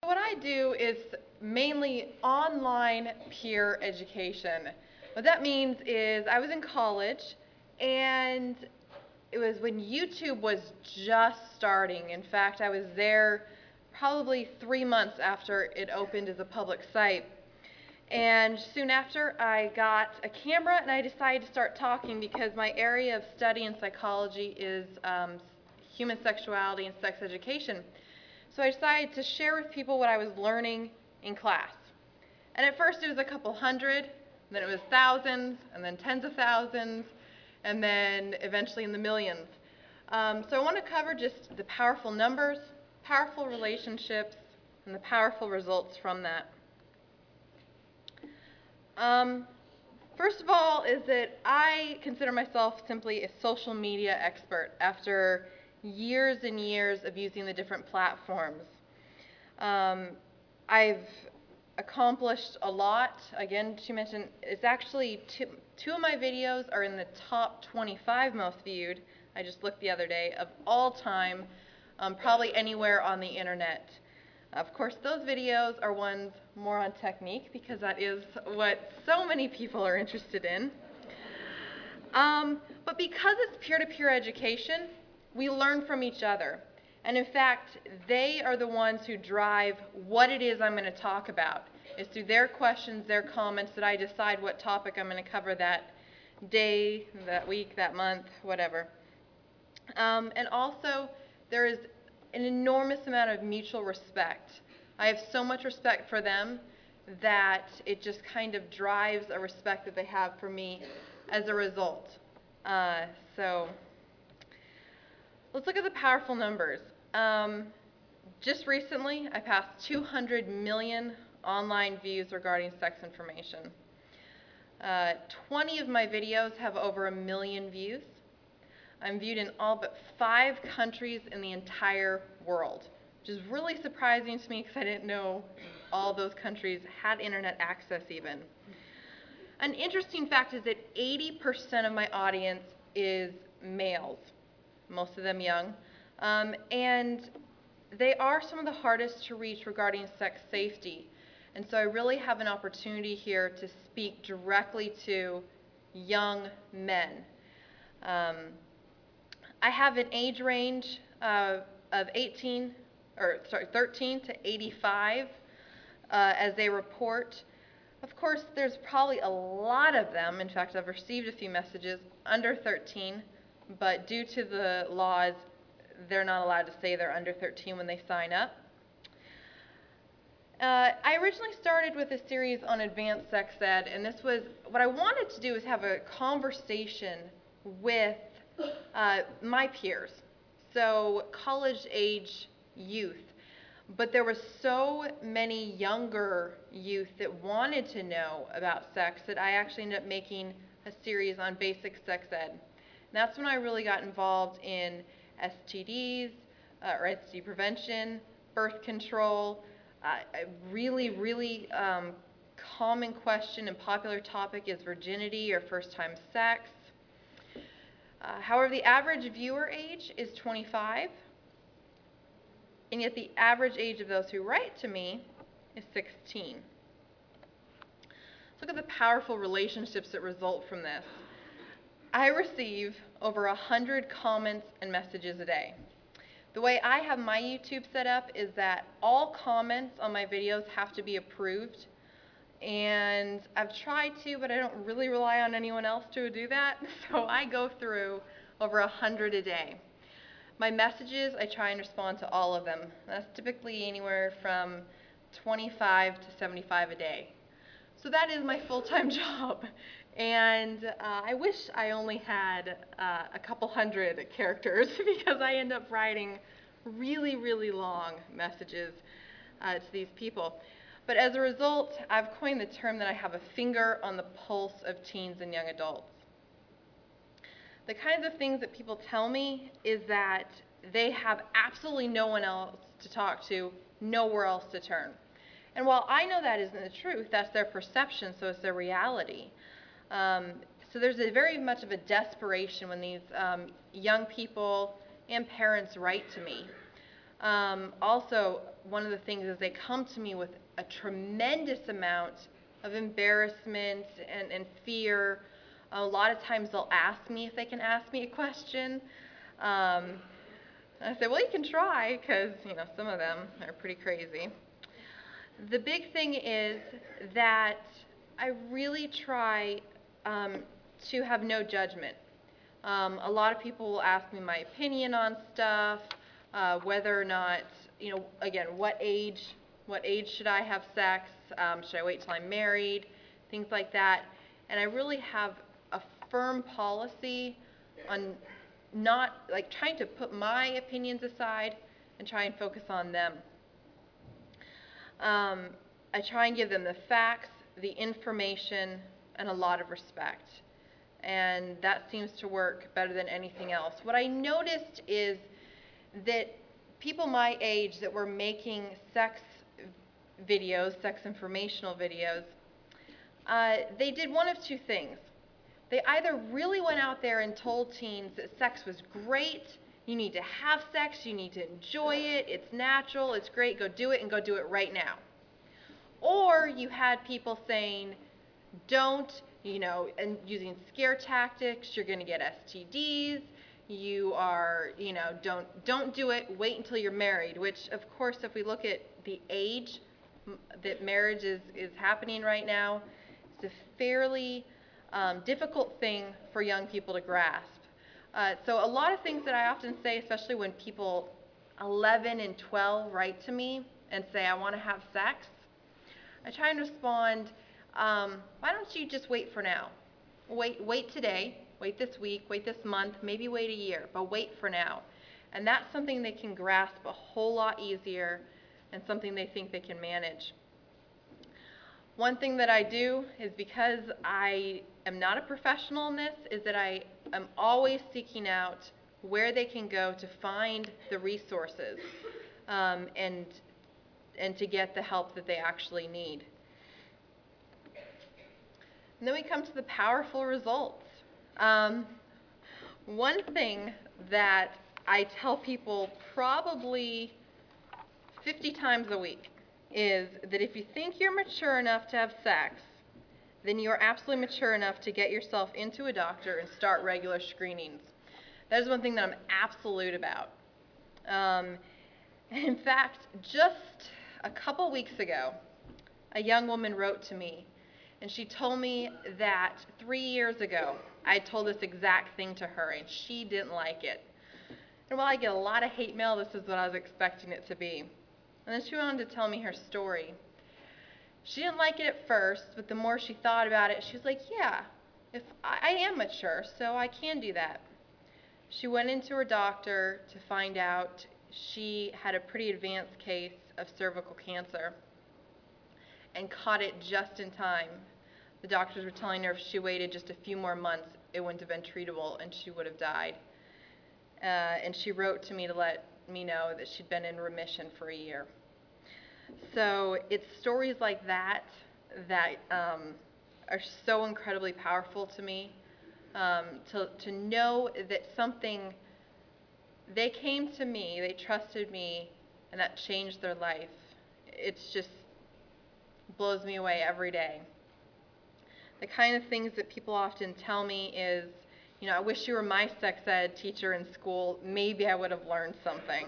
What I do is mainly online peer education. What that means is I was in college and it was when YouTube was just starting. In fact, I was there probably 3 months after it opened as a public site. And soon after, I got a camera and I decided to start talking because my area of study in psychology is human sexuality and sex education. So I decided to share with people what I was learning in class. And at first it was a couple hundred, then it was thousands, and then tens of thousands, and then eventually in the millions. So I want to cover just the powerful numbers, powerful relationships, and the powerful results from that. First of all is that I consider myself simply a social media expert after years and years of using the different platforms. I've accomplished a lot. Again, to mention, it's actually two of my videos are in the top 25 most viewed, I just looked the other day, of all time, probably anywhere on the internet. Of course, those videos are ones more on technique because that is what so many people are interested in. But because it's peer-to-peer education, we learn from each other. And in fact, they are the ones who drive what it is I'm going to talk about. It's through their questions, their comments, that I decide what topic I'm going to cover that day, that week, that month, whatever. And also, there is an enormous amount of mutual respect. I have so much respect for them that it just kind of drives a respect that they have for me as a result. So let's look at the powerful numbers. Just recently, I passed 200 million online views regarding sex information. 20 of my videos have over 1 million views. I'm viewed in all but 5 countries in the entire world, which is really surprising to me because I didn't know all those countries had internet access even. An interesting fact is that 80% of my audience is males, most of them young, and they are some of the hardest to reach regarding sex safety. And so I really have an opportunity here to speak directly to young men. I have an age range of 13 to 85 as they report. Of course, there's probably a lot of them. In fact, I've received a few messages under 13, but due to the laws, they're not allowed to say they're under 13 when they sign up. I originally started with a series on advanced sex ed, and this was, what I wanted to do is have a conversation with my peers, so college-age youth. But there were so many younger youth that wanted to know about sex that I actually ended up making a series on basic sex ed. And that's when I really got involved in STDs, or STD prevention, birth control. A really common question and popular topic is virginity or first-time sex. However, the average viewer age is 25, and yet the average age of those who write to me is 16. Let's look at the powerful relationships that result from this. I receive over 100 comments and messages a day. The way I have my YouTube set up is that all comments on my videos have to be approved. And I've tried to, but I don't really rely on anyone else to do that. So I go through over 100 a day. My messages, I try and respond to all of them. That's typically anywhere from 25 to 75 a day. So that is my full-time job. And I wish I only had a couple hundred characters because I end up writing really long messages to these people. But as a result, I've coined the term that I have a finger on the pulse of teens and young adults. The kinds of things that people tell me is that they have absolutely no one else to talk to, nowhere else to turn. And while I know that isn't the truth, that's their perception, so it's their reality. So there's very much of a desperation when these young people and parents write to me. Also, one of the things is they come to me with a tremendous amount of embarrassment and fear. A lot of times they'll ask me if they can ask me a question. I say, well, you can try, because some of them are pretty crazy. The big thing is that I really try to have no judgment. A lot of people will ask me my opinion on stuff, whether or not, again, what age should I have sex? Should I wait till I'm married? Things like that. And I really have a firm policy on not like trying to put my opinions aside and try and focus on them. I try and give them the facts, the information, and a lot of respect. And that seems to work better than anything else. What I noticed is that people my age that were making sex videos, sex informational videos, they did one of two things. They either really went out there and told teens that sex was great, you need to have sex, you need to enjoy it, it's natural, it's great, go do it, and go do it right now. Or you had people saying, don't, and using scare tactics, you're going to get STDs, you are, don't do it, wait until you're married, which, of course, if we look at the age that marriage is happening right now, it's a fairly difficult thing for young people to grasp. So a lot of things that I often say, especially when people 11 and 12 write to me and say, I want to have sex, I try and respond, why don't you just wait for now? Wait today, wait this week, wait this month, maybe wait a year, but wait for now. And that's something they can grasp a whole lot easier and something they think they can manage. One thing that I do is, because I am not a professional in this, is that I am always seeking out where they can go to find the resources and to get the help that they actually need. And then we come to the powerful results. One thing that I tell people probably 50 times a week is that if you think you're mature enough to have sex, then you're absolutely mature enough to get yourself into a doctor and start regular screenings. That is one thing that I'm absolute about. In fact, just a couple weeks ago, a young woman wrote to me, and she told me that 3 years ago, I told this exact thing to her, and she didn't like it. And while I get a lot of hate mail, this is what I was expecting it to be. And then she went on to tell me her story. She didn't like it at first, but the more she thought about it, she was like, yeah, if I am mature, so I can do that. She went into her doctor to find out she had a pretty advanced case of cervical cancer and caught it just in time. The doctors were telling her if she waited just a few more months, it wouldn't have been treatable and she would have died. And she wrote to me to let me know that she'd been in remission for a year. So it's stories like that that are so incredibly powerful to me, to know that something, they came to me, they trusted me, and that changed their life. It's just blows me away every day. The kind of things that people often tell me is, I wish you were my sex ed teacher in school. Maybe I would have learned something.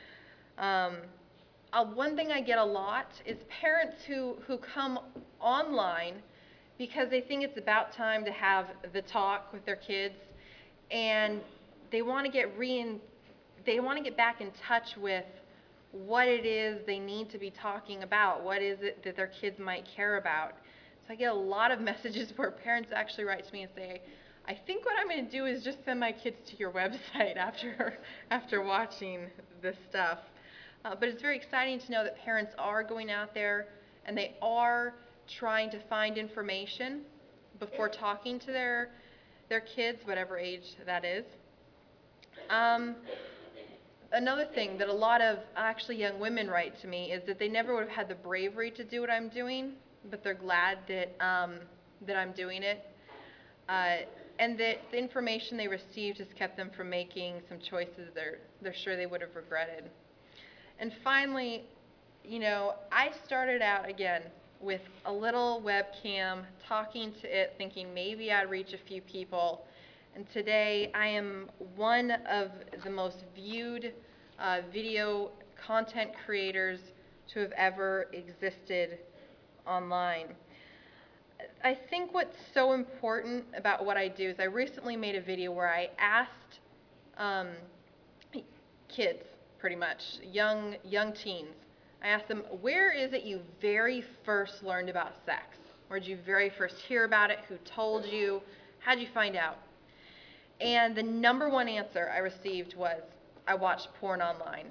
One thing I get a lot is parents who come online because they think it's about time to have the talk with their kids, and they want to get back in touch with what it is they need to be talking about. What is it that their kids might care about? So I get a lot of messages where parents actually write to me and say, I think what I'm going to do is just send my kids to your website after watching this stuff. But it's very exciting to know that parents are going out there and they are trying to find information before talking to their kids, whatever age that is. Another thing that a lot of actually young women write to me is that they never would have had the bravery to do what I'm doing, but they're glad that I'm doing it. And that the information they received has kept them from making some choices they're sure they would have regretted. And finally, I started out again with a little webcam, talking to it, thinking maybe I'd reach a few people. And today I am one of the most viewed video content creators to have ever existed online. I think what's so important about what I do is I recently made a video where I asked kids, pretty much, young teens. I asked them, where is it you very first learned about sex? Where did you very first hear about it? Who told you? How'd you find out? And the number one answer I received was, I watched porn online.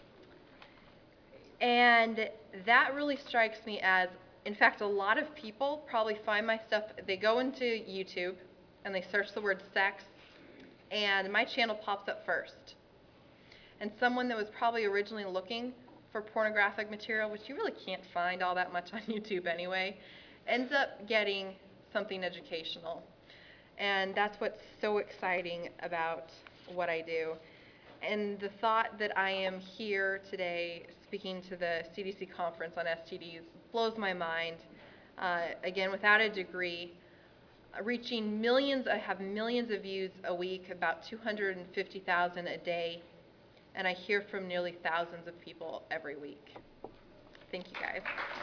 And that really strikes me as, in fact, a lot of people probably find my stuff, they go into YouTube and they search the word sex, and my channel pops up first. And someone that was probably originally looking for pornographic material, which you really can't find all that much on YouTube anyway, ends up getting something educational. And that's what's so exciting about what I do. And the thought that I am here today speaking to the CDC conference on STDs blows my mind. Again, without a degree, reaching millions, I have millions of views a week, about 250,000 a day, and I hear from nearly thousands of people every week. Thank you, guys.